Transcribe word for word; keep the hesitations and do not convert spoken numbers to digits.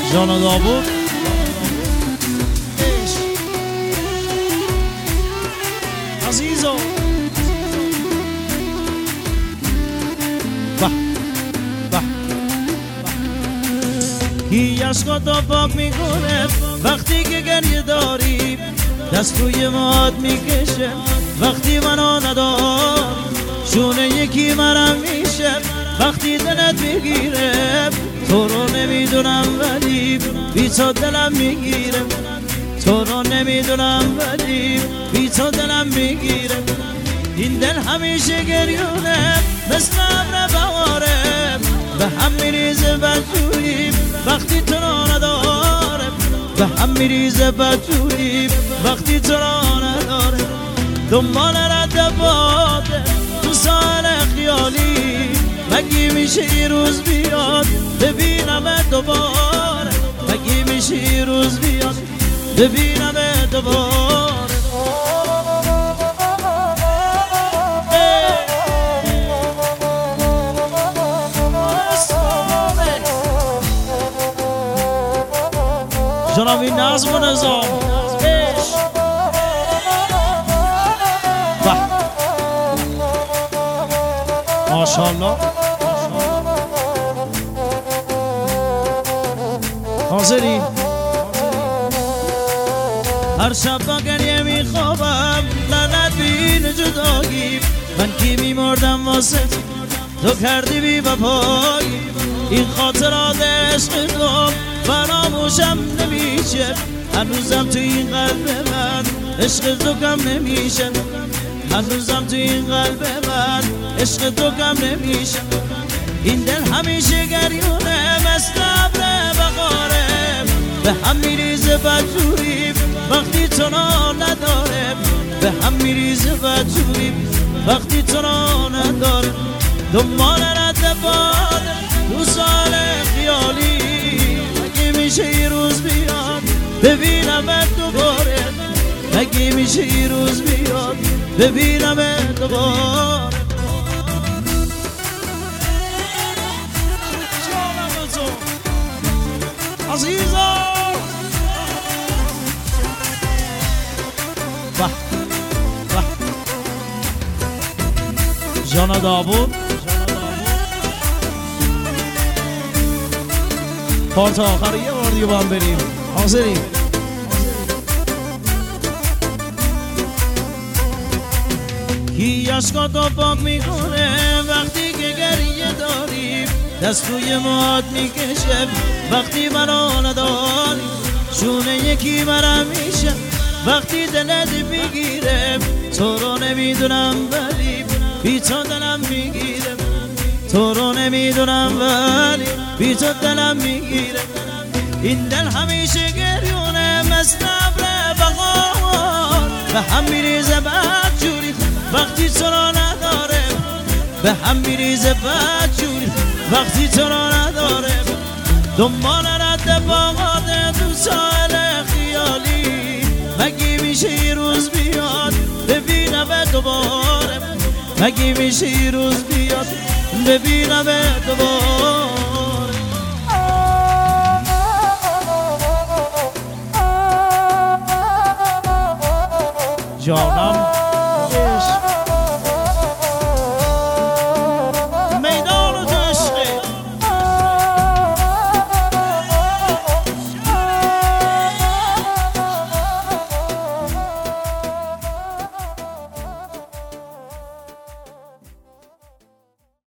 جان داوود عزیزو به به کی عشقاتو پاک میکنه وقتی که گریه داری، دست روی مات میکشه وقتی منو نداری، شونه یکی منم میشه وقتی دلت میگیره، تو رو نمیدونم ولی بی تو دلم میگیره، تو رو نمیدونم ولی بی تو دلم میگیره، این دل همیشه گریونه مثل ابر بهاره، به هم میریزه بدجوری وقتی تو رو نداره، به هم میریزه بدجوری وقتی تو رو نداره، دنبال رد باده تو سال خیالی، مگی میشه یه روز بیاد ببینم دوباره، مگی میشه یه روز بیاد ببینم دوباره. جنابی نظم و نظام ماشاءالله حاضری هر شب با گریه میخوابم لعنت بین جدایی، من کی میمردم واسه تو کردی بی وفایی، این خاطرات عشق تو فراموشم نمیشه، هنوزم تو این قلب من عشق تو کم نمیشه، هنوزم تو این قلب من عشق تو کم نمیشه، این دل همیشه گریونه مثل ابر بهاره، به هم میریزه بدجوری وقتی تو رو نداره، به هم میریزه بدجوری وقتی تو رو نداره، دنبال رد باده تو سال خیالی، مگه میشه یه روز بیاد ببینم دوباره، مگه میشه یه روز بیاد ببینم دوباره. عزیزا به به جان داوود پارت آخر یه بار دیگه با هم بریم. حاضریم؟ کی عشقاتو پاک میکنه وقتی که گریه داری، دست روی مات میکشه وقتی منو نداری، شونه یکی منم میشه وقتی دلت میگیره، تو رو نمیدونم ولی بی تو دلم میگیره، تو رو نمیدونم ولی بی تو دلم میگیره، این دل همیشه گریونه مثل ابر بهار، به هم میریزه بدجوری وقتی تو رو نداره، به هم میریزه بدجوری وقتی تو رو نداره، دنبال رد باده تو سال خیالی، مگه میشه یه روز بیاد ببینم دوباره، مگه میشه یه روز بیاد ببینم دوباره.